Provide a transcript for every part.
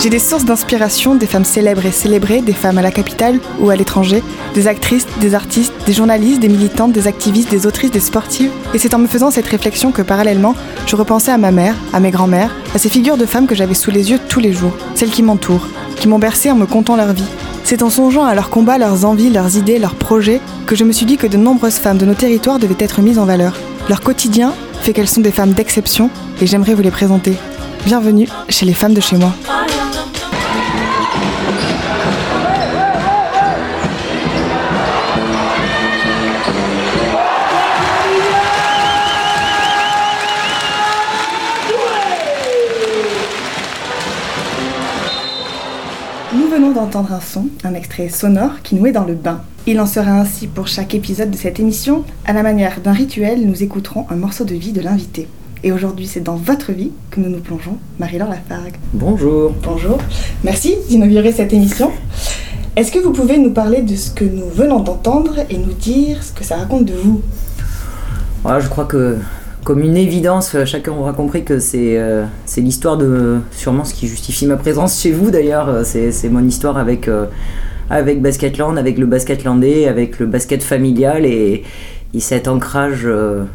J'ai des sources d'inspiration, des femmes célèbres et célébrées, des femmes à la capitale ou à l'étranger, des actrices, des artistes, des journalistes, des militantes, des activistes, des autrices, des sportives. Et c'est en me faisant cette réflexion que parallèlement, je repensais à ma mère, à mes grands-mères, à ces figures de femmes que j'avais sous les yeux tous les jours, celles qui m'entourent, qui m'ont bercée en me contant leur vie. C'est en songeant à leurs combats, leurs envies, leurs idées, leurs projets, que je me suis dit que de nombreuses femmes de nos territoires devaient être mises en valeur. Leur quotidien fait qu'elles sont des femmes d'exception et j'aimerais vous les présenter. Bienvenue chez les femmes de chez moi. Nous venons d'entendre un son, un extrait sonore qui nous est dans le bain. Il en sera ainsi pour chaque épisode de cette émission. À la manière d'un rituel, nous écouterons un morceau de vie de l'invité. Et aujourd'hui, c'est dans votre vie que nous nous plongeons. Marie-Laure Lafargue. Bonjour. Bonjour. Merci d'inaugurer cette émission. Est-ce que vous pouvez nous parler de ce que nous venons d'entendre et nous dire ce que ça raconte de vous ? Voilà, je crois que, comme une évidence, chacun aura compris que c'est l'histoire de sûrement ce qui justifie ma présence chez vous d'ailleurs. C'est mon histoire avec Basketland, avec le basketlandais, avec le basket familial et cet ancrage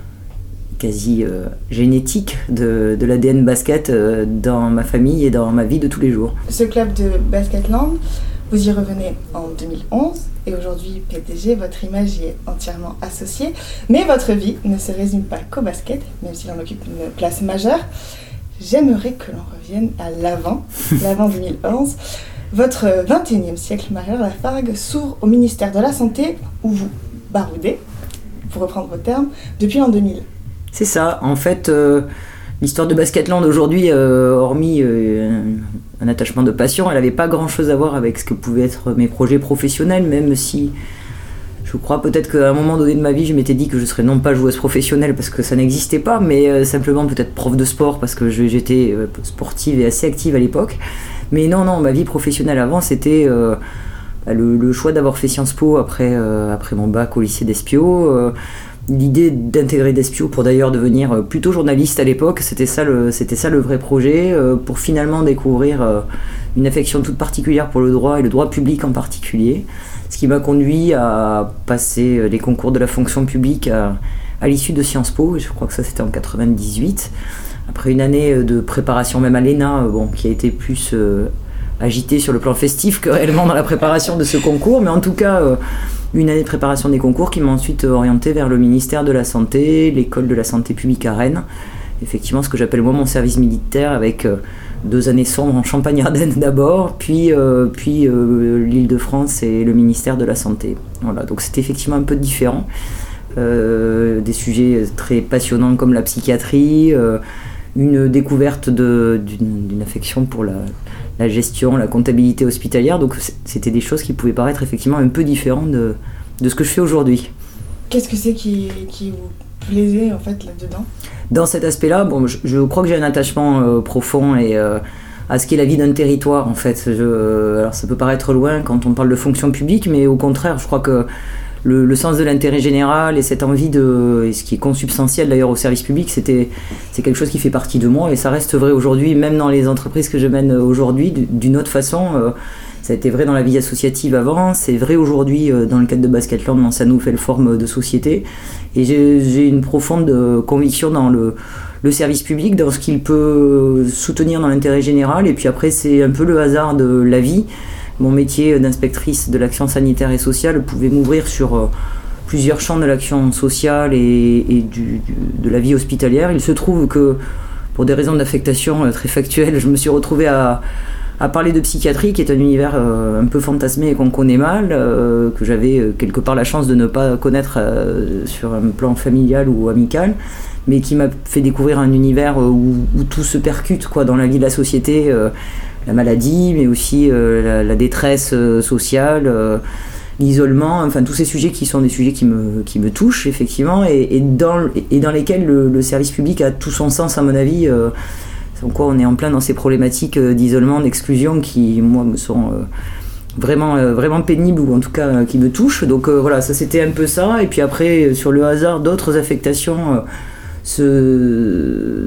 quasi génétique de l'ADN basket dans ma famille et dans ma vie de tous les jours. Ce club de Basketland, vous y revenez en 2011 et aujourd'hui PDG, votre image y est entièrement associée, mais votre vie ne se résume pas qu'au basket, même s'il en occupe une place majeure. J'aimerais que l'on revienne à l'avant 2011. Votre 21e siècle, Marie-Laure Lafargue, s'ouvre au ministère de la Santé où vous baroudez, pour reprendre vos termes, depuis l'an 2000. C'est ça, en fait, l'histoire de Basketland aujourd'hui, hormis un attachement de passion, elle n'avait pas grand-chose à voir avec ce que pouvaient être mes projets professionnels, même si je crois peut-être qu'à un moment donné de ma vie, je m'étais dit que je serais non pas joueuse professionnelle parce que ça n'existait pas, mais simplement peut-être prof de sport parce que j'étais sportive et assez active à l'époque. Mais non, ma vie professionnelle avant, c'était le choix d'avoir fait Sciences Po après mon bac au lycée d'Espio. L'idée d'intégrer d'Espio pour d'ailleurs devenir plutôt journaliste à l'époque, c'était ça le vrai projet, pour finalement découvrir une affection toute particulière pour le droit et le droit public en particulier, ce qui m'a conduit à passer les concours de la fonction publique à l'issue de Sciences Po, et je crois que ça c'était en 98, après une année de préparation même à l'ENA, qui a été plus agitée sur le plan festif que réellement dans la préparation de ce concours, mais en tout cas une année de préparation des concours qui m'a ensuite orienté vers le ministère de la Santé, l'école de la santé publique à Rennes. Effectivement, ce que j'appelle moi mon service militaire avec 2 années sombres en Champagne-Ardenne d'abord, puis l'Île-de-France et le ministère de la Santé. Voilà, donc c'était effectivement un peu différent. Des sujets très passionnants comme la psychiatrie, une découverte d'une affection pour la gestion, la comptabilité hospitalière, donc c'était des choses qui pouvaient paraître effectivement un peu différentes de ce que je fais aujourd'hui. Qu'est-ce que c'est qui vous plaisait en fait là-dedans ? Dans cet aspect-là, je crois que j'ai un attachement profond à ce qu'est la vie d'un territoire en fait. Alors ça peut paraître loin quand on parle de fonction publique, mais au contraire, je crois que le sens de l'intérêt général et cette envie et ce qui est consubstantiel d'ailleurs au service public, c'est quelque chose qui fait partie de moi et ça reste vrai aujourd'hui, même dans les entreprises que je mène aujourd'hui, d'une autre façon. Ça a été vrai dans la vie associative avant, c'est vrai aujourd'hui dans le cadre de Basketland dans sa nouvelle forme de société. Et j'ai une profonde conviction dans le service public, dans ce qu'il peut soutenir dans l'intérêt général. Et puis après, c'est un peu le hasard de la vie. Mon métier d'inspectrice de l'action sanitaire et sociale pouvait m'ouvrir sur plusieurs champs de l'action sociale et de la vie hospitalière. Il se trouve que, pour des raisons d'affectation très factuelles, je me suis retrouvée à parler de psychiatrie, qui est un univers un peu fantasmé et qu'on connaît mal, que j'avais quelque part la chance de ne pas connaître sur un plan familial ou amical, mais qui m'a fait découvrir un univers où tout se percute dans la vie de la société, la maladie, mais aussi la détresse sociale, l'isolement, enfin tous ces sujets qui sont des sujets qui me touchent effectivement et dans lesquels le service public a tout son sens à mon avis. En quoi on est en plein dans ces problématiques d'isolement, d'exclusion qui moi me sont vraiment pénibles ou en tout cas qui me touchent. Donc voilà, ça c'était un peu ça. Et puis après sur le hasard d'autres affectations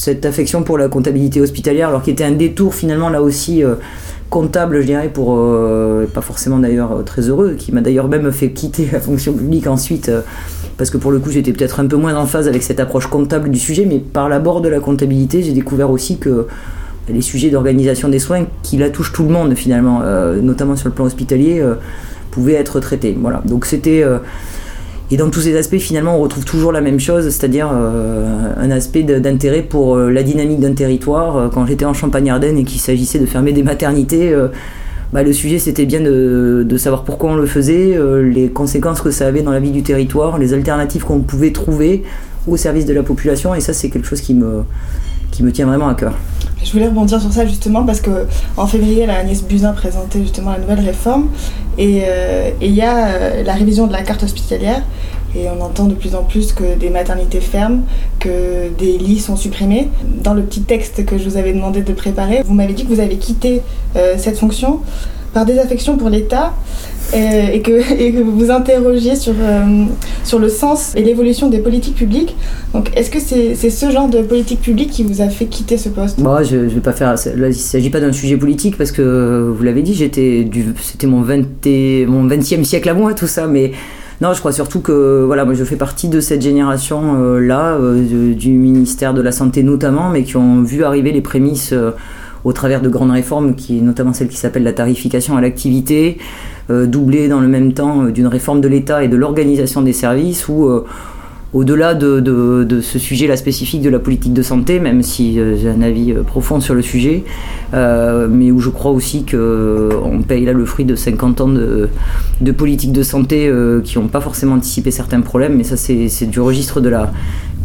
cette affection pour la comptabilité hospitalière, alors qui était un détour finalement là aussi comptable, je dirais, pour pas forcément d'ailleurs très heureux, qui m'a d'ailleurs même fait quitter la fonction publique ensuite, parce que pour le coup j'étais peut-être un peu moins en phase avec cette approche comptable du sujet, mais par l'abord de la comptabilité, j'ai découvert aussi que les sujets d'organisation des soins, qui là touchent tout le monde finalement, notamment sur le plan hospitalier, pouvaient être traités. Voilà, donc c'était... Et dans tous ces aspects, finalement, on retrouve toujours la même chose, c'est-à-dire un aspect d'intérêt pour la dynamique d'un territoire. Quand j'étais en Champagne-Ardenne et qu'il s'agissait de fermer des maternités, le sujet, c'était bien de savoir pourquoi on le faisait, les conséquences que ça avait dans la vie du territoire, les alternatives qu'on pouvait trouver au service de la population. Et ça, c'est quelque chose qui me tient vraiment à cœur. Je voulais rebondir sur ça justement parce qu'en février, Agnès Buzyn présentait justement la nouvelle réforme et il y a la révision de la carte hospitalière et on entend de plus en plus que des maternités ferment, que des lits sont supprimés. Dans le petit texte que je vous avais demandé de préparer, vous m'avez dit que vous avez quitté cette fonction par désaffection pour l'État et que vous vous interrogiez sur le sens et l'évolution des politiques publiques. Donc, est-ce que c'est ce genre de politique publique qui vous a fait quitter ce poste ? Je vais pas faire... Là, il ne s'agit pas d'un sujet politique parce que, vous l'avez dit, c'était mon 20e siècle à moi, tout ça, mais... Non, je crois surtout que moi je fais partie de cette génération du ministère de la Santé notamment, mais qui ont vu arriver les prémices au travers de grandes réformes, qui est notamment celle qui s'appelle la tarification à l'activité, doublée dans le même temps d'une réforme de l'État et de l'organisation des services, où au-delà de ce sujet-là spécifique de la politique de santé, même si j'ai un avis profond sur le sujet, mais où je crois aussi qu'on paye là le fruit de 50 ans de politique de santé qui n'ont pas forcément anticipé certains problèmes, mais ça c'est du registre de la...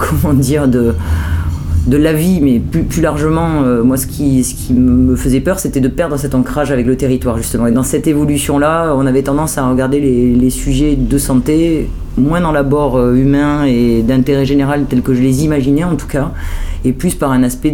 de la vie, mais plus largement, moi ce qui me faisait peur, c'était de perdre cet ancrage avec le territoire justement. Et dans cette évolution-là, on avait tendance à regarder les sujets de santé moins dans l'abord humain et d'intérêt général tel que je les imaginais en tout cas, et plus par un aspect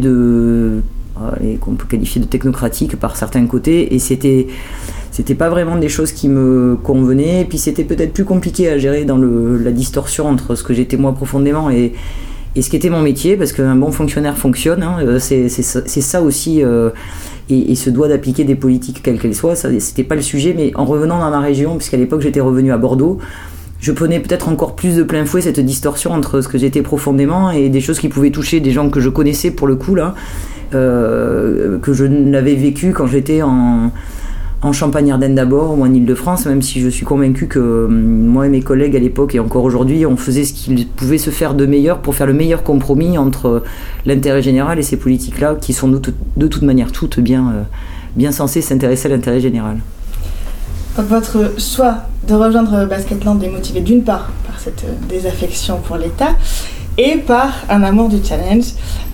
qu'on peut qualifier de technocratique par certains côtés, et c'était pas vraiment des choses qui me convenaient, et puis c'était peut-être plus compliqué à gérer dans la distorsion entre ce que j'étais moi profondément et ce qui était mon métier, parce qu'un bon fonctionnaire fonctionne, c'est ça aussi, et se doit d'appliquer des politiques quelles qu'elles soient. Ça, c'était pas le sujet, mais en revenant dans ma région, puisqu'à l'époque j'étais revenu à Bordeaux, je prenais peut-être encore plus de plein fouet cette distorsion entre ce que j'étais profondément et des choses qui pouvaient toucher des gens que je connaissais pour le coup là, que je n'avais vécu quand j'étais en Champagne-Ardenne d'abord ou en Ile-de-France, même si je suis convaincu que moi et mes collègues à l'époque et encore aujourd'hui, on faisait ce qu'il pouvait se faire de meilleur pour faire le meilleur compromis entre l'intérêt général et ces politiques-là qui sont de toute manière toutes bien censées s'intéresser à l'intérêt général. Donc votre choix de rejoindre Basketland est motivé d'une part par cette désaffection pour l'État et par un amour du challenge.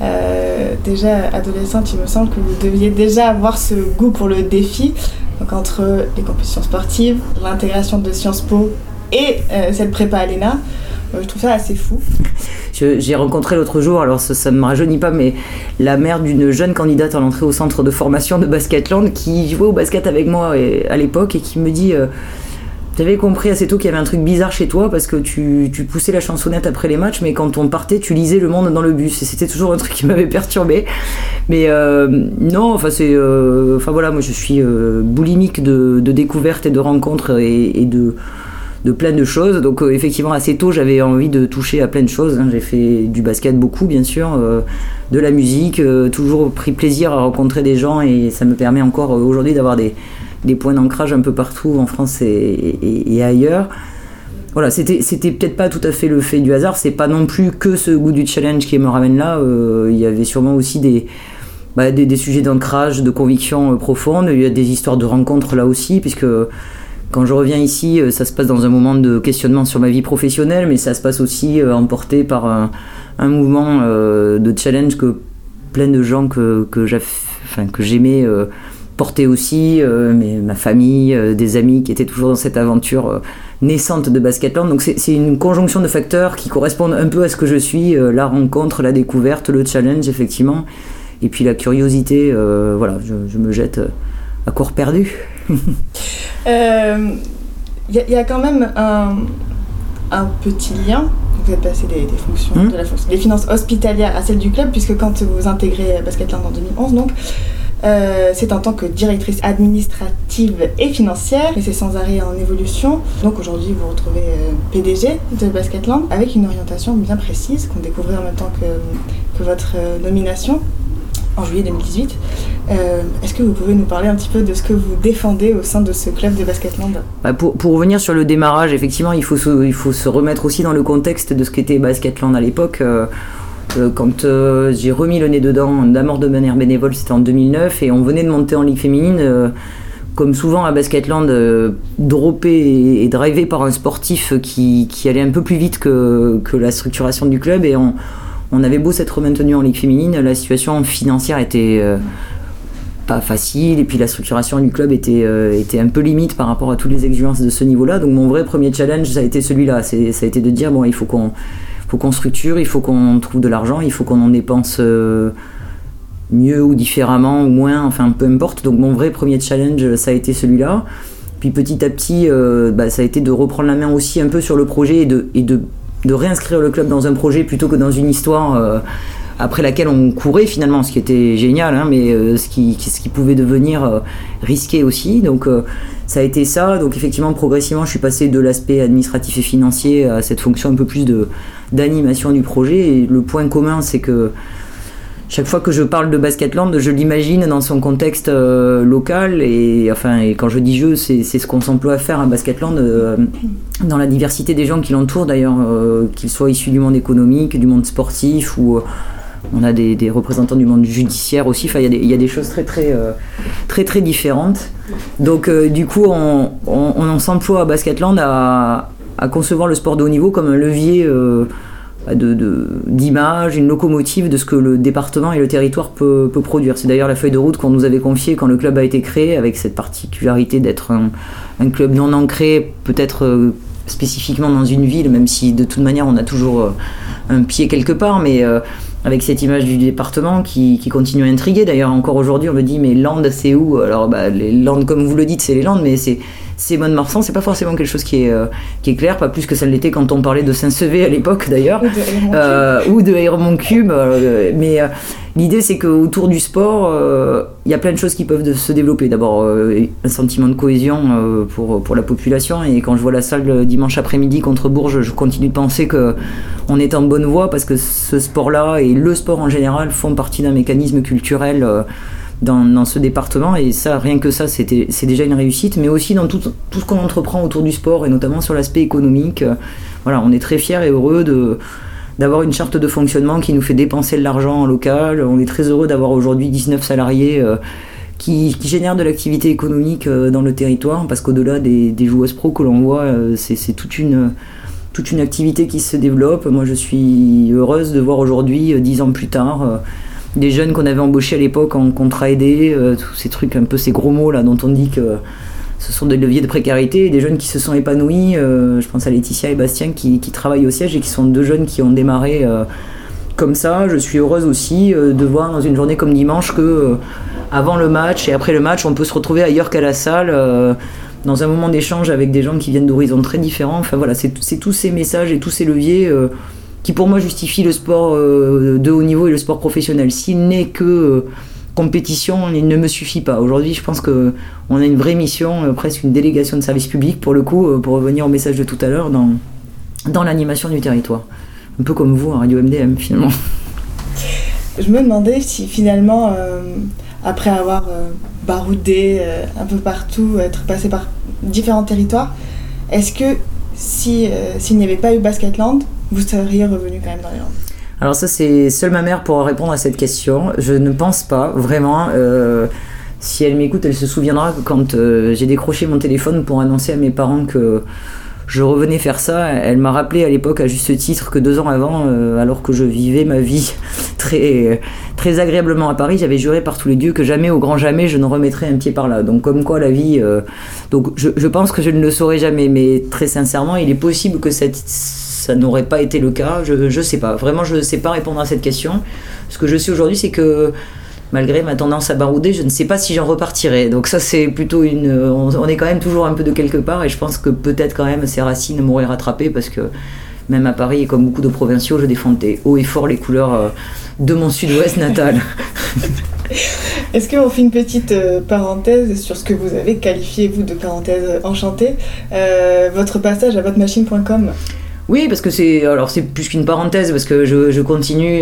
Déjà adolescente, il me semble que vous deviez déjà avoir ce goût pour le défi. Donc entre les compétitions sportives, l'intégration de Sciences Po et cette prépa à l'ENA, je trouve ça assez fou. J'ai rencontré l'autre jour, alors ça ne me rajeunit pas, mais la mère d'une jeune candidate à l'entrée au centre de formation de Basketland qui jouait au basket avec moi à l'époque et qui me dit j'avais compris assez tôt qu'il y avait un truc bizarre chez toi parce que tu poussais la chansonnette après les matchs, mais quand on partait, tu lisais Le Monde dans le bus. Et c'était toujours un truc qui m'avait perturbé. Mais non, moi je suis boulimique de découvertes et de rencontres et de plein de choses. Donc effectivement, assez tôt, j'avais envie de toucher à plein de choses. J'ai fait du basket beaucoup, bien sûr, de la musique, toujours pris plaisir à rencontrer des gens et ça me permet encore aujourd'hui d'avoir des points d'ancrage un peu partout en France et ailleurs. Voilà, c'était peut-être pas tout à fait le fait du hasard, c'est pas non plus que ce goût du challenge qui me ramène là, il y avait sûrement aussi des sujets d'ancrage, de conviction profonde, il y a des histoires de rencontres là aussi, puisque quand je reviens ici, ça se passe dans un moment de questionnement sur ma vie professionnelle, mais ça se passe aussi emporté par un mouvement de challenge que plein de gens que j'aimais portaient aussi, ma famille, des amis qui étaient toujours dans cette aventure naissante de Basketland. Donc c'est une conjonction de facteurs qui correspondent un peu à ce que je suis, la rencontre, la découverte, le challenge effectivement, et puis la curiosité, je me jette à corps perdu. Y a quand même un petit lien vous êtes passé des fonctions des finances hospitalières à celles du club, puisque quand vous intégrez Basketland en 2011, donc, c'est en tant que directrice administrative et financière, et c'est sans arrêt en évolution. Donc aujourd'hui, vous vous retrouvez PDG de Basketland avec une orientation bien précise qu'on découvrait en même temps que votre nomination en juillet 2018. Est-ce que vous pouvez nous parler un petit peu de ce que vous défendez au sein de ce club de Basketland ? Pour revenir sur le démarrage, effectivement, il faut se remettre aussi dans le contexte de ce qu'était Basketland à l'époque. Quand j'ai remis le nez dedans, d'abord de manière bénévole, c'était en 2009, et on venait de monter en Ligue féminine. Comme souvent à Basketland, droppé et drivé par un sportif qui allait un peu plus vite que la structuration du club, et on avait beau s'être maintenu en Ligue féminine, la situation financière était pas facile, et puis la structuration du club était un peu limite par rapport à toutes les exigences de ce niveau-là. Donc mon vrai premier challenge, ça a été celui-là. Ça a été de dire, bon, il faut qu'on structure, il faut qu'on trouve de l'argent, il faut qu'on en dépense mieux ou différemment ou moins, enfin peu importe. Donc mon vrai premier challenge, ça a été celui-là. Puis petit à petit, ça a été de reprendre la main aussi un peu sur le projet et de réinscrire le club dans un projet plutôt que dans une histoire après laquelle on courait finalement, ce qui était génial, hein, mais ce qui pouvait devenir risqué aussi. Donc ça a été ça. Donc effectivement, progressivement, je suis passé de l'aspect administratif et financier à cette fonction un peu plus d'animation du projet. Et le point commun, c'est que chaque fois que je parle de Basketland, je l'imagine dans son contexte local, et quand je dis je, c'est ce qu'on s'emploie à faire à Basketland, dans la diversité des gens qui l'entourent d'ailleurs, qu'ils soient issus du monde économique, du monde sportif, ou on a des représentants du monde judiciaire aussi. Enfin, il y a des choses très différentes. Donc du coup, on s'emploie à Basketland à concevoir le sport de haut niveau comme un levier d'image, une locomotive de ce que le département et le territoire peut produire. C'est d'ailleurs la feuille de route qu'on nous avait confiée quand le club a été créé, avec cette particularité d'être un club non ancré, peut-être spécifiquement dans une ville, même si de toute manière on a toujours un pied quelque part, mais avec cette image du département qui continue à intriguer. D'ailleurs encore aujourd'hui on me dit, mais Landes c'est où ? Alors les Landes, comme vous le dites, c'est les Landes, mais c'est Mont-de-Marsan, c'est pas forcément quelque chose qui est clair, pas plus que ça l'était quand on parlait de Saint-Sevé à l'époque d'ailleurs, ou de Héron-Montcube. Mais l'idée c'est qu'autour du sport, il y a plein de choses qui peuvent se développer. D'abord un sentiment de cohésion pour la population, et quand je vois la salle dimanche après-midi contre Bourges, je continue de penser qu'on est en bonne voie, parce que ce sport-là et le sport en général font partie d'un mécanisme culturel dans ce département, et ça, rien que ça, c'est déjà une réussite, mais aussi dans tout ce qu'on entreprend autour du sport, et notamment sur l'aspect économique. Voilà, on est très fiers et heureux d'avoir une charte de fonctionnement qui nous fait dépenser de l'argent en local. On est très heureux d'avoir aujourd'hui 19 salariés qui génèrent de l'activité économique dans le territoire, parce qu'au-delà des joueuses pro que l'on voit, c'est toute une activité qui se développe. Moi, je suis heureuse de voir aujourd'hui, 10 ans plus tard, des jeunes qu'on avait embauchés à l'époque en contrat aidé, tous ces trucs, un peu ces gros mots là dont on dit que ce sont des leviers de précarité, et des jeunes qui se sont épanouis. Je pense à Laetitia et Bastien qui travaillent au siège, et qui sont deux jeunes qui ont démarré comme ça. Je suis heureuse aussi de voir dans une journée comme dimanche que avant le match et après le match, on peut se retrouver ailleurs qu'à la salle, dans un moment d'échange avec des gens qui viennent d'horizons très différents. Enfin voilà, c'est tous ces messages et tous ces leviers qui pour moi justifie le sport de haut niveau et le sport professionnel. S'il n'est que compétition, il ne me suffit pas. Aujourd'hui, je pense qu'on a une vraie mission, presque une délégation de service public pour le coup, pour revenir au message de tout à l'heure, dans l'animation du territoire. Un peu comme vous à Radio MDM finalement. Je me demandais si finalement, après avoir baroudé un peu partout, être passé par différents territoires, est-ce que s'il n'y avait pas eu Basketland, vous seriez revenu quand même dans les Landes ? Alors ça, c'est seule ma mère pour répondre à cette question. Je ne pense pas, vraiment. Si elle m'écoute, elle se souviendra que quand j'ai décroché mon téléphone pour annoncer à mes parents que je revenais faire ça, elle m'a rappelé à l'époque à juste titre que 2 ans avant, alors que je vivais ma vie très, très agréablement à Paris, j'avais juré par tous les dieux que jamais, au grand jamais, je ne remettrais un pied par là. Donc comme quoi la vie... donc je pense que je ne le saurai jamais, mais très sincèrement, il est possible que ça n'aurait pas été le cas. Je sais pas. Vraiment, je ne sais pas répondre à cette question. Ce que je sais aujourd'hui, c'est que malgré ma tendance à barouder, je ne sais pas si j'en repartirai. Donc ça, c'est plutôt on est quand même toujours un peu de quelque part, et je pense que peut-être quand même ces racines m'auraient rattrapé, parce que même à Paris, et comme beaucoup de provinciaux, je défendais haut et fort les couleurs de mon sud-ouest natal. Est-ce qu'on fait une petite parenthèse sur ce que vous avez qualifié, vous, de parenthèse enchantée, votre passage à votreMachine.com? Oui, parce que c'est plus qu'une parenthèse, parce que je continue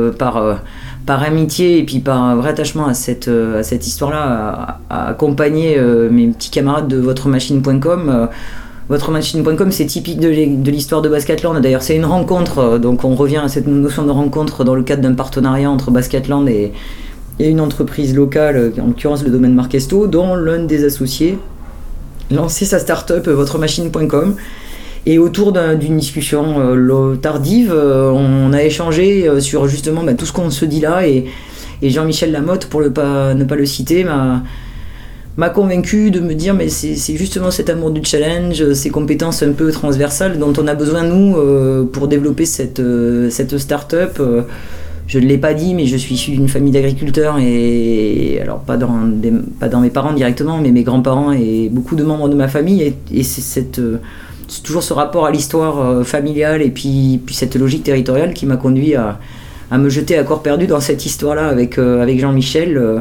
par amitié et puis par un vrai attachement à cette histoire-là, à accompagner mes petits camarades de votreMachine.com. VotreMachine.com, c'est typique de l'histoire de Basketland. D'ailleurs, c'est une rencontre, donc on revient à cette notion de rencontre dans le cadre d'un partenariat entre Basketland et une entreprise locale, en l'occurrence le domaine Marquesto, dont l'un des associés lançait sa start-up VotreMachine.com. Et autour d'une discussion tardive, on a échangé sur justement tout ce qu'on se dit là, et Jean-Michel Lamotte, pour ne pas le citer, m'a convaincu de me dire mais c'est justement cet amour du challenge, ces compétences un peu transversales dont on a besoin nous pour développer cette start-up. Je ne l'ai pas dit, mais je suis issu d'une famille d'agriculteurs, et alors pas dans mes parents directement, mais mes grands-parents et beaucoup de membres de ma famille, et c'est toujours ce rapport à l'histoire familiale et puis cette logique territoriale qui m'a conduit à me jeter à corps perdu dans cette histoire-là avec Jean-Michel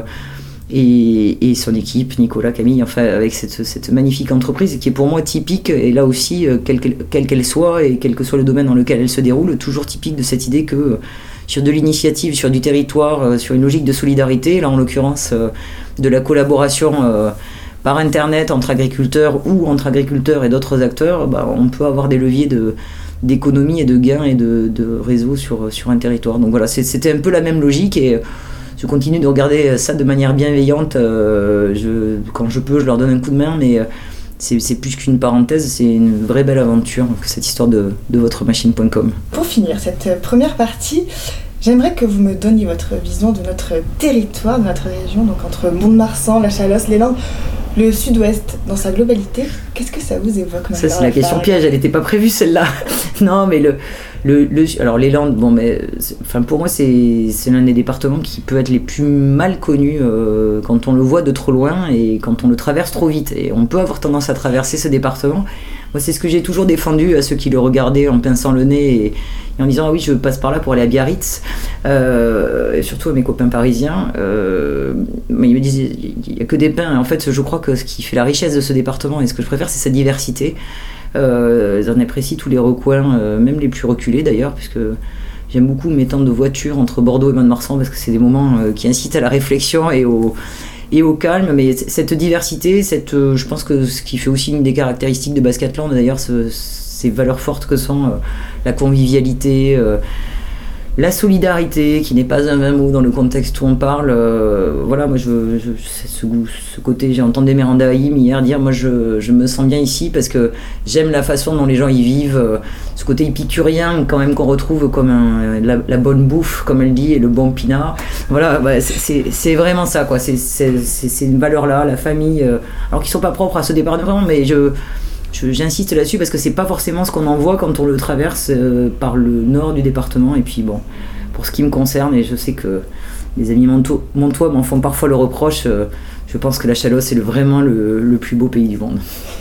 et son équipe, Nicolas, Camille, enfin avec cette magnifique entreprise qui est pour moi typique, et là aussi, quelle qu'elle soit et quel que soit le domaine dans lequel elle se déroule, toujours typique de cette idée que sur de l'initiative, sur du territoire, sur une logique de solidarité, là en l'occurrence de la collaboration par internet entre agriculteurs ou entre agriculteurs et d'autres acteurs, on peut avoir des leviers d'économie et de gains et de réseau sur un territoire. Donc voilà, c'était un peu la même logique, et je continue de regarder ça de manière bienveillante. Quand je peux, je leur donne un coup de main, mais c'est plus qu'une parenthèse, c'est une vraie belle aventure, cette histoire de VotreMachine.com. Pour finir cette première partie, j'aimerais que vous me donniez votre vision de notre territoire, de notre région, donc entre Mont-de-Marsan, la Chalosse, les Landes, le Sud-Ouest dans sa globalité. Qu'est-ce que ça vous évoque? Ça, c'est la question piège, elle n'était pas prévue celle-là. Non, mais alors les Landes, pour moi c'est l'un des départements qui peut être les plus mal connus quand on le voit de trop loin et quand on le traverse trop vite. Et on peut avoir tendance à traverser ce département. Moi, c'est ce que j'ai toujours défendu à ceux qui le regardaient en pinçant le nez et en disant ah oui, je passe par là pour aller à Biarritz, et surtout à mes copains parisiens. Mais ils me disaient il n'y a que des pins. En fait, je crois que ce qui fait la richesse de ce département et ce que je préfère, c'est sa diversité. J'en apprécie tous les recoins, même les plus reculés d'ailleurs, puisque j'aime beaucoup m'étendre de voiture entre Bordeaux et Mont-de-Marsan parce que c'est des moments qui incitent à la réflexion et au calme. Mais cette diversité, je pense que ce qui fait aussi une des caractéristiques de Basketland d'ailleurs, ces valeurs fortes que sont la convivialité, la solidarité, qui n'est pas un vain mot dans le contexte où on parle. Voilà, moi, c'est ce côté, j'ai entendu Miranda Haïm hier dire, moi, je me sens bien ici parce que j'aime la façon dont les gens y vivent, ce côté épicurien, quand même, qu'on retrouve comme la bonne bouffe, comme elle dit, et le bon pinard. Voilà, c'est vraiment ça, quoi. C'est une valeur-là, la famille, alors qu'ils sont pas propres à ce département, mais j'insiste là-dessus parce que c'est pas forcément ce qu'on en voit quand on le traverse par le nord du département. Et puis bon, pour ce qui me concerne, et je sais que les amis montois m'en font parfois le reproche, je pense que la Chalosse est vraiment le plus beau pays du monde.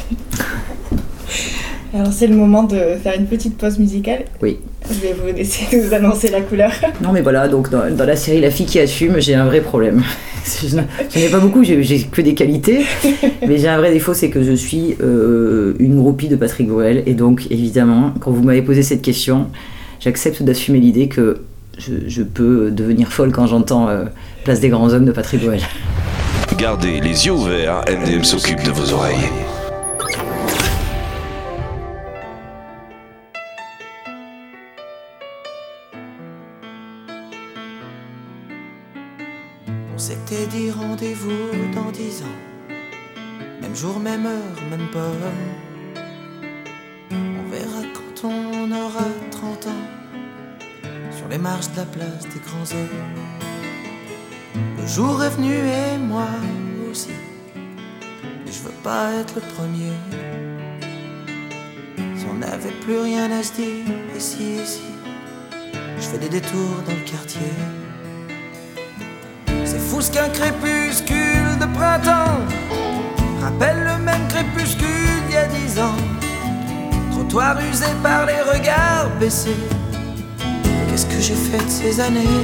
Alors c'est le moment de faire une petite pause musicale. Oui. Je vais vous laisser vous annoncer la couleur. Non mais voilà, donc dans la série La fille qui assume, j'ai un vrai problème. Je n'ai pas beaucoup, j'ai que des qualités, mais j'ai un vrai défaut, c'est que je suis une groupie de Patrick Bruel, et donc évidemment, quand vous m'avez posé cette question, j'accepte d'assumer l'idée que je peux devenir folle quand j'entends Place des grands hommes de Patrick Bruel. Gardez les yeux ouverts, MDM s'occupe de vos oreilles. On s'était dit rendez-vous dans 10 ans, même jour, même heure, même pomme. On verra quand on aura 30 ans, sur les marches de la place des grands hommes. Le jour est venu et moi aussi, mais je veux pas être le premier. Si on n'avait plus rien à se dire, ici, je fais des détours dans le quartier. C'est fou ce qu'un crépuscule de printemps rappelle le même crépuscule d'il y a 10 ans. Trop toi rusé par les regards baissés. Qu'est-ce que j'ai fait de ces années?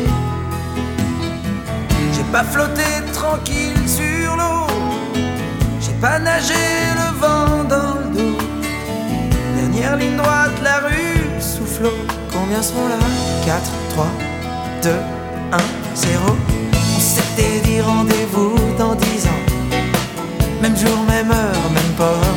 J'ai pas flotté tranquille sur l'eau, j'ai pas nagé le vent dans le dos. Dernière ligne droite, la rue soufflot. Combien seront là? 4, 3, 2, 1, 0. On s'était dit rendez-vous dans 10 ans. Même jour, même heure, même port.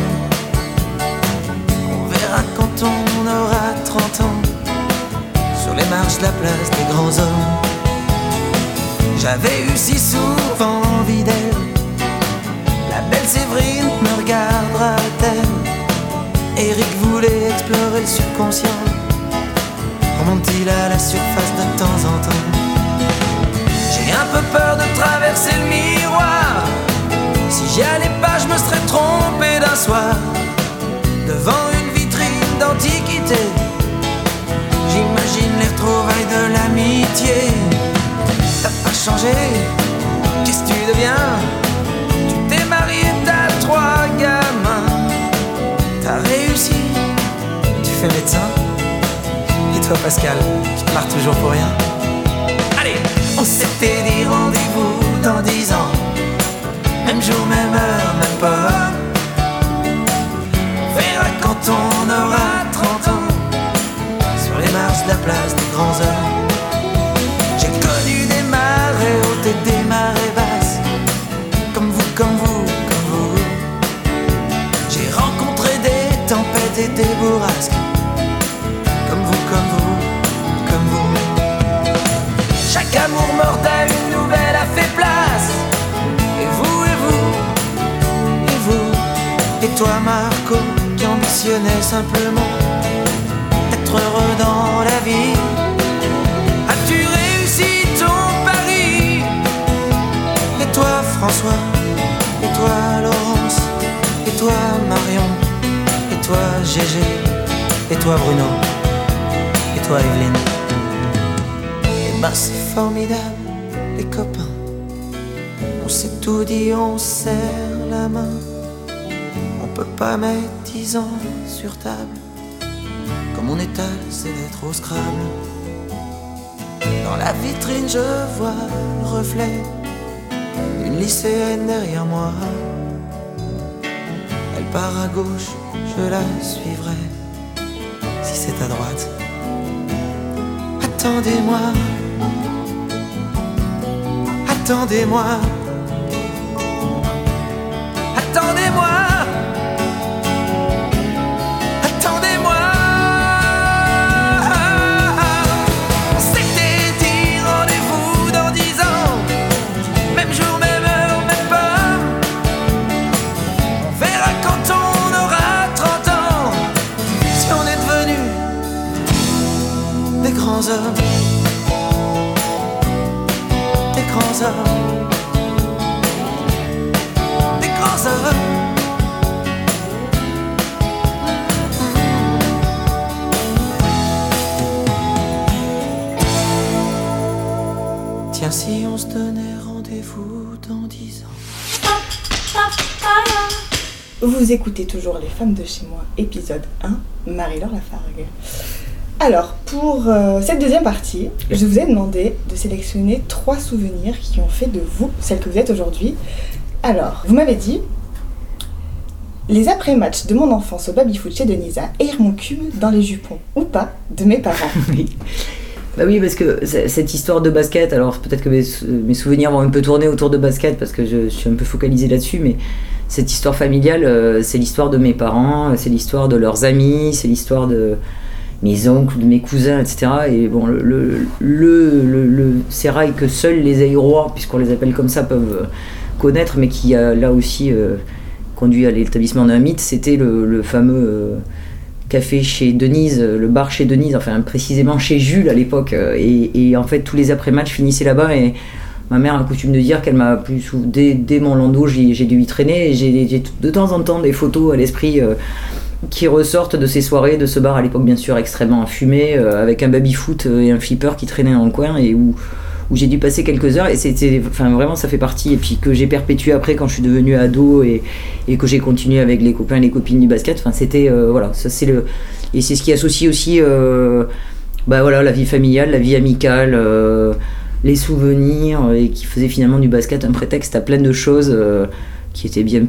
On verra quand on aura 30 ans, sur les marches de la place des grands hommes. J'avais eu si souvent envie d'elle. La belle Séverine me regardera-t-elle? Eric voulait explorer le subconscient. Remonte-t-il à la surface de temps en temps? J'ai un peu peur de traverser le miroir. Si j'y allais pas, je me serais trompé d'un soir. Devant une vitrine d'antiquité, j'imagine les retrouvailles de l'amitié. T'as pas changé, qu'est-ce que tu deviens? Tu t'es marié, t'as 3 gamins. T'as réussi, tu fais médecin. Et toi Pascal, tu te marres toujours pour rien. Allez, on s'était dit rendez-vous dans 10 ans. Même jour, même heure, même pas. On verra quand on aura 30 ans, sur les marches de la place des grands hommes. J'ai connu des marées hautes et des marées basses, comme vous, comme vous, comme vous. J'ai rencontré des tempêtes et des bourrasques, comme vous, comme vous, comme vous. Chaque amour mort à une nouvelle a fait place. Et vous, et vous, et vous. Et toi Marco, qui ambitionnais simplement être heureux dans la vie, as-tu réussi ton pari? Et toi François, et toi Laurence, et toi Marion, et toi Gégé, et toi Bruno, et toi Evelyne. Et ben c'est formidable les copains. On s'est tout dit, on serre la main. On peut pas mettre 10 ans sur table. Comme on étale, c'est d'être au Scrabble. Dans la vitrine, je vois le reflet d'une lycéenne derrière moi. Elle part à gauche, je la suivrai. Si c'est à droite, attendez-moi. Attendez-moi. Attendez-moi. Attendez-moi. On s'était dit rendez-vous dans 10 ans. Même jour, même heure, même pas. On verra quand on aura 30 ans, si on est devenus des grands hommes. Des grands hommes. Des grands hommes. Tiens, si on se donnait rendez-vous dans 10 ans. Vous écoutez toujours Les Femmes de Chez Moi, épisode 1, Marie-Laure Lafargue. Alors, pour cette deuxième partie, je vous ai demandé de sélectionner 3 souvenirs qui ont fait de vous celle que vous êtes aujourd'hui. Alors, vous m'avez dit les après-matchs de mon enfance au baby-foot chez Denisa et mon cube dans les jupons, ou pas, de mes parents. Oui. Bah oui, parce que cette histoire de basket, alors peut-être que mes souvenirs vont un peu tourner autour de basket parce que je suis un peu focalisé là-dessus, mais cette histoire familiale, c'est l'histoire de mes parents, c'est l'histoire de leurs amis, c'est l'histoire de mes oncles, de mes cousins, etc. Et bon, le sérail que seuls les Aïrois, puisqu'on les appelle comme ça, peuvent connaître, mais qui a là aussi conduit à l'établissement d'un mythe, c'était le fameux café chez Denise, le bar chez Denise, enfin précisément chez Jules à l'époque. Et en fait, tous les après-matchs finissaient là-bas. Et ma mère a coutume de dire qu'elle m'a plus dès mon landau, j'ai dû y traîner. Et j'ai de temps en temps des photos à l'esprit qui ressortent de ces soirées, de ce bar à l'époque bien sûr extrêmement fumé, avec un baby-foot et un flipper qui traînaient dans le coin et où où j'ai dû passer quelques heures, et c'était, enfin vraiment ça fait partie, et puis que j'ai perpétué après quand je suis devenu ado, et que j'ai continué avec les copains et les copines du basket. Enfin c'était voilà, ça c'est et c'est ce qui associe aussi la vie familiale, la vie amicale, les souvenirs, et qui faisait finalement du basket un prétexte à plein de choses qui étaient bien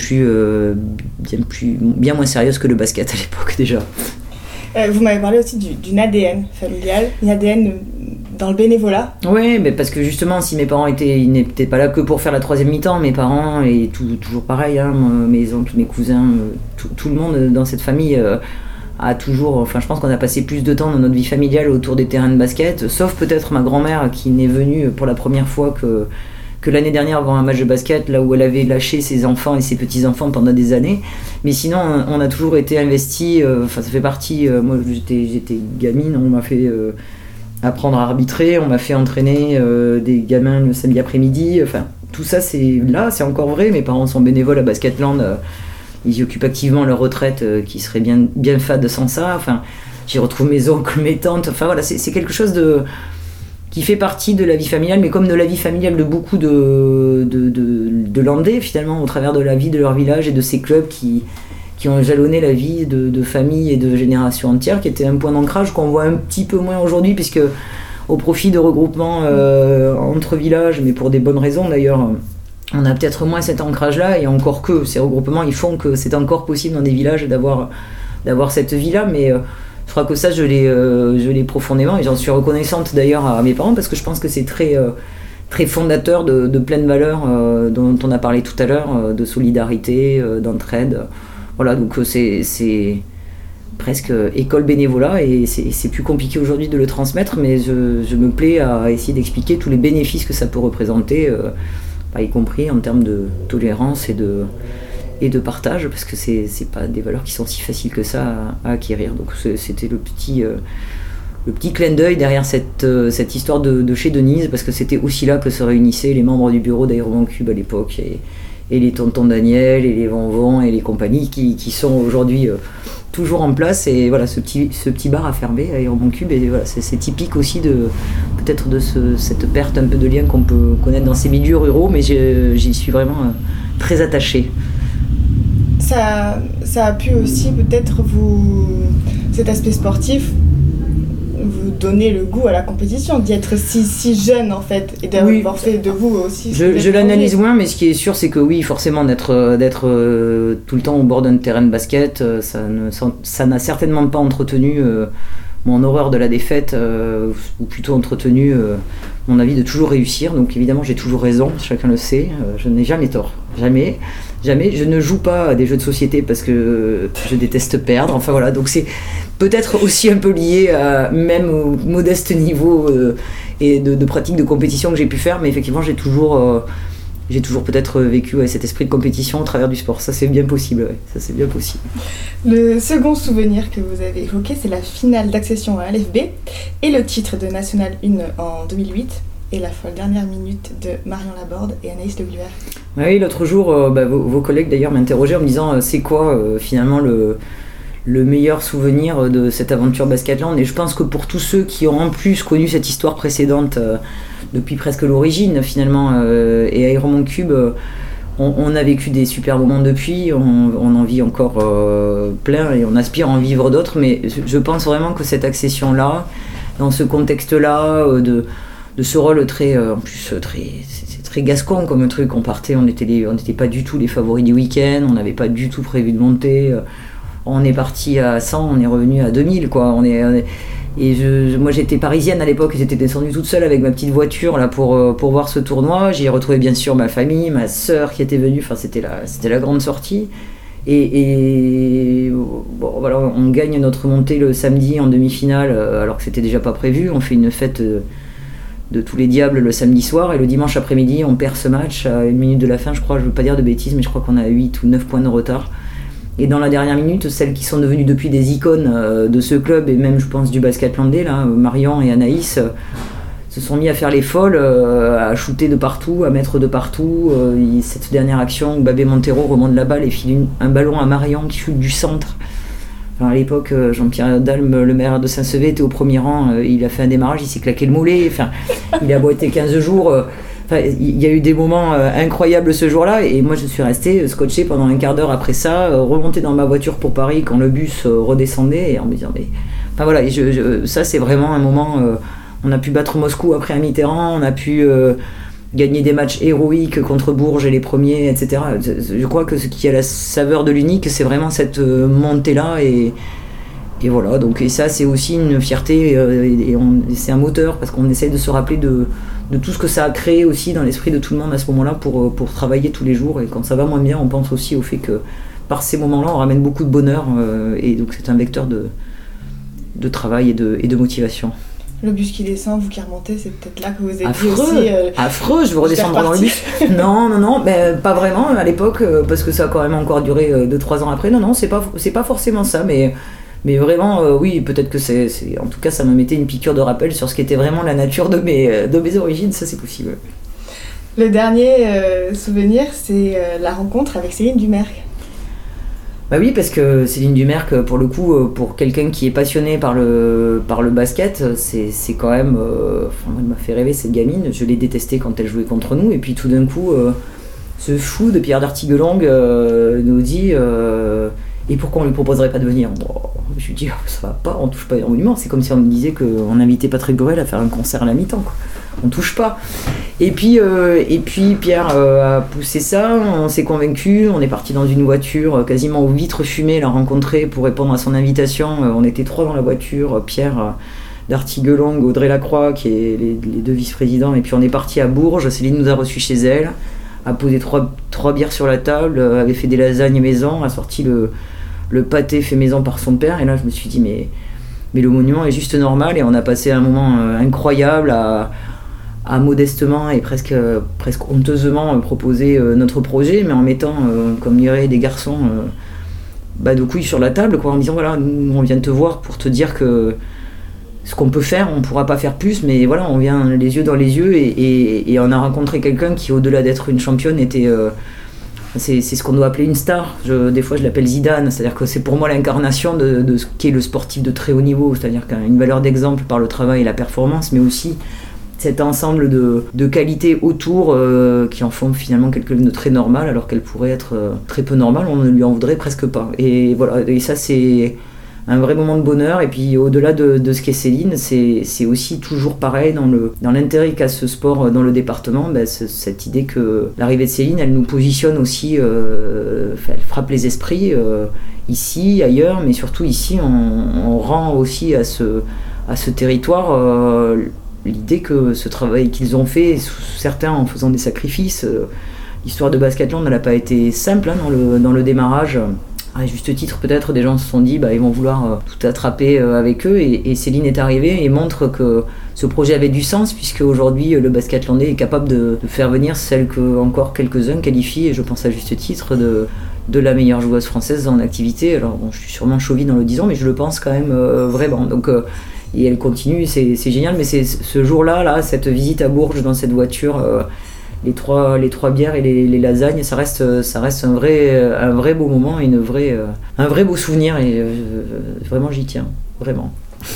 moins sérieuses que le basket à l'époque déjà. Vous m'avez parlé aussi d'une ADN familiale, une ADN dans le bénévolat. Oui, mais parce que justement, si mes parents ils n'étaient pas là que pour faire la troisième mi-temps, mes parents, et toujours pareil, hein, mes oncles, mes cousins, tout le monde dans cette famille a toujours, enfin je pense qu'on a passé plus de temps dans notre vie familiale autour des terrains de basket, sauf peut-être ma grand-mère qui n'est venue pour la première fois que l'année dernière voir un match de basket, là où elle avait lâché ses enfants et ses petits-enfants pendant des années. Mais sinon, on a toujours été investis, ça fait partie, moi j'étais gamine, on m'a fait apprendre à arbitrer, on m'a fait entraîner des gamins le samedi après-midi, enfin tout ça c'est encore vrai. Mes parents sont bénévoles à Basketland, ils y occupent activement leur retraite qui serait bien fade sans ça. Enfin, j'y retrouve mes oncles, mes tantes, enfin voilà, c'est quelque chose qui fait partie de la vie familiale, mais comme de la vie familiale de beaucoup de Landais, finalement, au travers de la vie de leur village et de ces clubs qui ont jalonné la vie de familles et de générations entières, qui était un point d'ancrage qu'on voit un petit peu moins aujourd'hui, puisque au profit de regroupements entre villages, mais pour des bonnes raisons d'ailleurs, on a peut-être moins cet ancrage-là, et encore que ces regroupements, ils font que c'est encore possible dans des villages d'avoir cette vie-là, mais je crois que ça, je l'ai profondément, et j'en suis reconnaissante d'ailleurs à mes parents, parce que je pense que c'est très, très fondateur de plein de valeurs dont on a parlé tout à l'heure, de solidarité, d'entraide. Voilà, donc c'est presque école bénévolat, et c'est plus compliqué aujourd'hui de le transmettre, mais je me plais à essayer d'expliquer tous les bénéfices que ça peut représenter, y compris en termes de tolérance et de partage, parce que c'est pas des valeurs qui sont si faciles que ça à acquérir. Donc c'était le petit clin d'œil derrière cette histoire de chez Denise, parce que c'était aussi là que se réunissaient les membres du bureau d'Aéromoncube à l'époque, et les tontons Daniel et les Vanvon et les compagnies qui sont aujourd'hui toujours en place. Et voilà, ce petit bar a fermé à Aéromoncube, et voilà, c'est typique aussi peut-être de cette perte un peu de lien qu'on peut connaître dans ces milieux ruraux, mais j'y suis vraiment très attachée. Ça a pu aussi peut-être cet aspect sportif, vous donner le goût à la compétition, d'y être si jeune en fait, et d'avoir fait de vous aussi. Je l'analyse moins, mais ce qui est sûr, c'est que oui, forcément, d'être tout le temps au bord d'un terrain de basket, ça n'a certainement pas entretenu mon horreur de la défaite, ou plutôt entretenu mon envie de toujours réussir. Donc évidemment, j'ai toujours raison, chacun le sait, je n'ai jamais tort, jamais. Je ne joue pas à des jeux de société parce que je déteste perdre. Enfin voilà, donc c'est peut-être aussi un peu lié même au modeste niveau et de pratique de compétition que j'ai pu faire, mais effectivement j'ai toujours peut-être vécu cet esprit de compétition au travers du sport. Ça c'est bien possible, ouais. Ça c'est bien possible. Le second souvenir que vous avez évoqué, c'est la finale d'accession à LFB et le titre de National 1 en 2008. Et la folle dernière minute de Marion Laborde et Anaïs Le Gluer. Oui, l'autre jour, vos collègues d'ailleurs m'interrogeaient en me disant c'est quoi finalement le meilleur souvenir de cette aventure Basketland. Et je pense que pour tous ceux qui ont en plus connu cette histoire précédente depuis presque l'origine finalement, et Aéromoncube, on a vécu des super moments depuis, on en vit encore plein, et on aspire à en vivre d'autres, mais je pense vraiment que cette accession-là, dans ce contexte-là, de ce rôle c'est très gascon comme truc. On n'était pas du tout les favoris du week-end, on n'avait pas du tout prévu de monter. On est parti à 100, on est revenu à 2000 quoi. Moi j'étais parisienne à l'époque, j'étais descendue toute seule avec ma petite voiture là pour voir ce tournoi. J'y ai retrouvé bien sûr ma famille, ma sœur qui était venue. Enfin c'était la grande sortie. Et bon, voilà, on gagne notre montée le samedi en demi-finale alors que c'était déjà pas prévu. On fait une fête de tous les diables le samedi soir, et le dimanche après-midi on perd ce match à 1 minute de la fin, je crois, je veux pas dire de bêtises, mais je crois qu'on a 8 ou 9 points de retard, et dans la dernière minute, celles qui sont devenues depuis des icônes de ce club, et même je pense du basket landais là, Marion et Anaïs, se sont mis à faire les folles, à shooter de partout, à mettre de partout. Cette dernière action où Babé Montero remonte la balle et file un ballon à Marion qui shoot du centre. Enfin, à l'époque, Jean-Pierre Dalme, le maire de Saint-Sevé, était au premier rang, il a fait un démarrage, il s'est claqué le mollet, enfin, il a boité 15 jours. Enfin, il y a eu des moments incroyables ce jour-là, et moi je suis resté scotché pendant un quart d'heure après ça, remonté dans ma voiture pour Paris quand le bus redescendait, et en me disant mais... Enfin voilà, ça c'est vraiment un moment... on a pu battre Moscou après un Mitterrand, on a pu gagner des matchs héroïques contre Bourges et les premiers, etc. Je crois que ce qui a la saveur de l'unique, c'est vraiment cette montée-là, et voilà, donc, et ça c'est aussi une fierté, et c'est un moteur, parce qu'on essaie de se rappeler de tout ce que ça a créé aussi dans l'esprit de tout le monde à ce moment-là pour travailler tous les jours, et quand ça va moins bien, on pense aussi au fait que par ces moments-là, on ramène beaucoup de bonheur, et donc c'est un vecteur de travail et de motivation. Le bus qui descend, vous qui remontez, c'est peut-être là que vous êtes affreux, aussi... affreux, je veux redescendre dans le bus. Non, ben, pas vraiment à l'époque, parce que ça a quand même encore duré 2-3 ans après. Non, c'est pas forcément ça, mais vraiment, oui, peut-être que c'est... En tout cas, ça me mettait une piqûre de rappel sur ce qui était vraiment la nature de mes origines, ça c'est possible. Le dernier souvenir, c'est la rencontre avec Céline Dumerc. Bah oui, parce que Céline Dumerc, pour le coup, pour quelqu'un qui est passionné par le basket, c'est quand même... elle m'a fait rêver, cette gamine. Je l'ai détestée quand elle jouait contre nous. Et puis tout d'un coup, ce fou de Pierre d'Artiguelongue nous dit... et pourquoi on lui proposerait pas de venir ? Je lui dis, ça va pas, on touche pas au monument. C'est comme si on me disait qu'on invitait Patrick Bruel à faire un concert à la mi-temps, quoi. On touche pas. Et puis Pierre a poussé ça, on s'est convaincus, on est parti dans une voiture quasiment aux vitres fumées, l'a rencontré pour répondre à son invitation. On était 3 dans la voiture, Pierre d'Artiguelongue, Audrey Lacroix qui est les 2 vice-présidents, et puis on est parti à Bourges. Céline nous a reçus chez elle, a posé 3 bières sur la table, avait fait des lasagnes maison, a sorti le pâté fait maison par son père, et là je me suis dit mais le monument est juste normal, et on a passé un moment incroyable à modestement et presque honteusement proposer notre projet, mais en mettant, comme dirait des garçons, de couilles sur la table, quoi, en disant voilà, nous on vient te voir pour te dire que ce qu'on peut faire, on ne pourra pas faire plus, mais voilà, on vient les yeux dans les yeux, et on a rencontré quelqu'un qui, au-delà d'être une championne, était... c'est ce qu'on doit appeler une star. Des fois je l'appelle Zidane, c'est-à-dire que c'est pour moi l'incarnation de ce qu'est le sportif de très haut niveau, c'est-à-dire qu'il a une valeur d'exemple par le travail et la performance, mais aussi cet ensemble de qualités autour qui en font finalement quelque chose de très normal, alors qu'elle pourrait être très peu normale, on ne lui en voudrait presque pas. Et voilà, et ça c'est un vrai moment de bonheur. Et puis au-delà de ce qu'est Céline, c'est aussi toujours pareil dans l'intérêt qu'a ce sport dans le département, cette idée que l'arrivée de Céline, elle nous positionne aussi, elle frappe les esprits ici, ailleurs, mais surtout ici, on rend aussi à ce territoire l'idée que ce travail qu'ils ont fait, certains en faisant des sacrifices, l'histoire de Basketland n'a pas été simple dans le démarrage. À juste titre, peut-être, des gens se sont dit ils vont vouloir tout attraper avec eux, et Céline est arrivée et montre que ce projet avait du sens, puisque aujourd'hui le Basketlandais est capable de faire venir celle que encore quelques-uns qualifient, et je pense à juste titre, de la meilleure joueuse française en activité. Alors bon, je suis sûrement chauvine en le disant, mais je le pense quand même vraiment. Donc et elle continue, c'est génial. Mais c'est ce jour-là, cette visite à Bourges dans cette voiture, les trois bières et les lasagnes, ça reste un vrai beau moment, et un vrai beau souvenir, et vraiment j'y tiens, vraiment.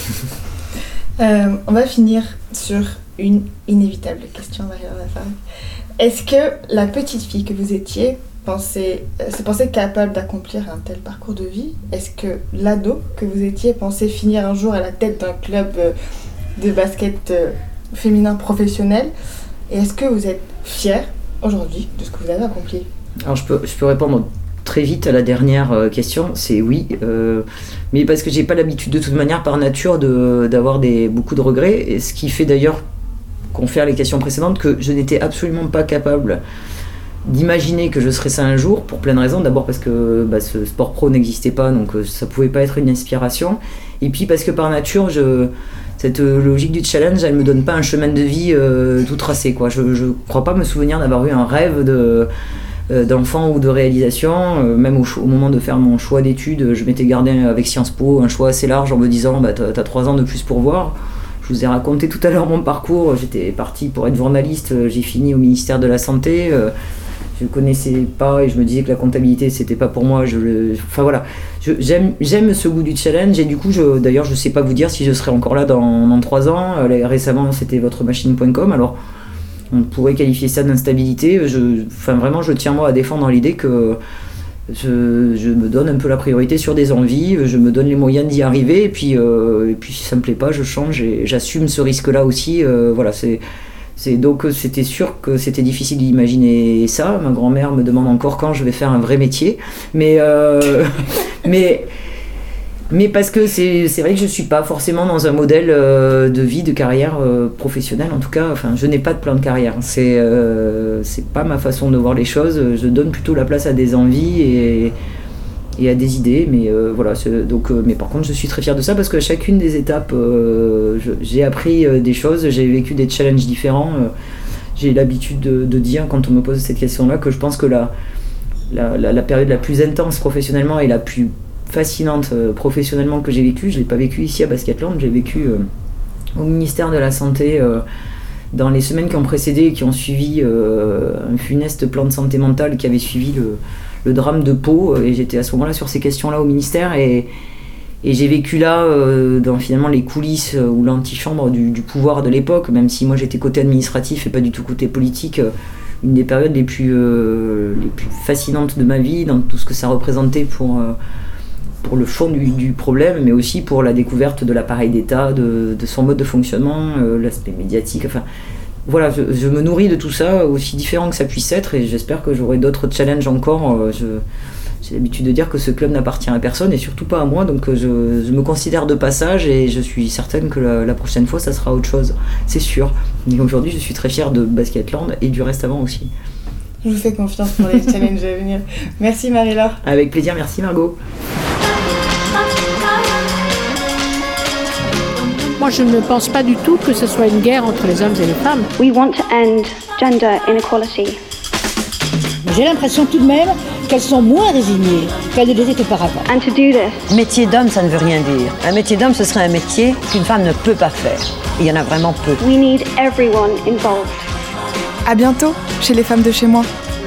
On va finir sur une inévitable question, Marie-Laure Lafargue. Est-ce que la petite fille que vous étiez se pensait capable d'accomplir un tel parcours de vie ? Est-ce que l'ado que vous étiez pensait finir un jour à la tête d'un club de basket féminin professionnel ? Et est-ce que vous êtes fier aujourd'hui de ce que vous avez accompli ? Alors je peux répondre très vite à la dernière question, c'est oui, mais parce que j'ai pas l'habitude de toute manière par nature d'avoir beaucoup de regrets, et ce qui fait d'ailleurs, confère les questions précédentes, que je n'étais absolument pas capable d'imaginer que je serais ça un jour, pour plein de raisons. D'abord parce que ce sport pro n'existait pas, donc ça pouvait pas être une inspiration, et puis parce que par nature cette logique du challenge, elle me donne pas un chemin de vie tout tracé, quoi. Je crois pas me souvenir d'avoir eu un rêve d'enfant ou de réalisation. Même au moment de faire mon choix d'études, je m'étais gardé avec Sciences Po un choix assez large en me disant t'as 3 ans de plus pour voir. Je vous ai raconté tout à l'heure mon parcours. J'étais parti pour être journaliste, j'ai fini au ministère de la Santé. je connaissais pas et je me disais que la comptabilité c'était pas pour moi. Enfin voilà, j'aime ce goût du challenge et du coup, d'ailleurs, je sais pas vous dire si je serai encore là dans 3 ans. Récemment, c'était votremachine.com, alors on pourrait qualifier ça d'instabilité. Vraiment, je tiens moi à défendre l'idée que je me donne un peu la priorité sur des envies, je me donne les moyens d'y arriver, et puis si ça me plaît pas, je change et j'assume ce risque-là aussi. Voilà, donc c'était sûr que c'était difficile d'imaginer ça. Ma grand-mère me demande encore quand je vais faire un vrai métier, mais parce que c'est vrai que je suis pas forcément dans un modèle de vie, de carrière professionnelle. En tout cas, enfin, je n'ai pas de plan de carrière. C'est pas ma façon de voir les choses. Je donne plutôt la place à des envies et à des idées. Mais voilà. Mais par contre, je suis très fière de ça parce qu'à chacune des étapes, j'ai appris des choses. J'ai vécu des challenges différents. J'ai l'habitude de dire quand on me pose cette question-là que je pense que la période la plus intense professionnellement et la plus fascinante professionnellement que j'ai vécue, je l'ai pas vécu ici à Basketland, j'ai vécu au ministère de la Santé dans les semaines qui ont précédé et qui ont suivi un funeste plan de santé mentale qui avait suivi le drame de Pau, et j'étais à ce moment-là sur ces questions-là au ministère et j'ai vécu là dans finalement les coulisses ou l'antichambre du pouvoir de l'époque, même si moi j'étais côté administratif et pas du tout côté politique, une des périodes les plus fascinantes de ma vie, dans tout ce que ça représentait pour le fond du problème, mais aussi pour la découverte de l'appareil d'État, de son mode de fonctionnement, l'aspect médiatique. Enfin, voilà, je me nourris de tout ça, aussi différent que ça puisse être, et j'espère que j'aurai d'autres challenges encore. J'ai l'habitude de dire que ce club n'appartient à personne, et surtout pas à moi, donc je me considère de passage, et je suis certaine que la prochaine fois, ça sera autre chose, c'est sûr. Mais aujourd'hui, je suis très fière de Basketland, et du reste avant aussi. Je vous fais confiance pour les challenges à venir. Merci Marie-Laure. Avec plaisir, merci Margot. Moi, je ne pense pas du tout que ce soit une guerre entre les hommes et les femmes. We want to end gender inequality. J'ai l'impression tout de même qu'elles sont moins résignées qu'elles ne l'étaient auparavant. And to do this. Métier d'homme, ça ne veut rien dire. Un métier d'homme, ce serait un métier qu'une femme ne peut pas faire. Il y en a vraiment peu. We need everyone involved. À bientôt chez les femmes de chez moi.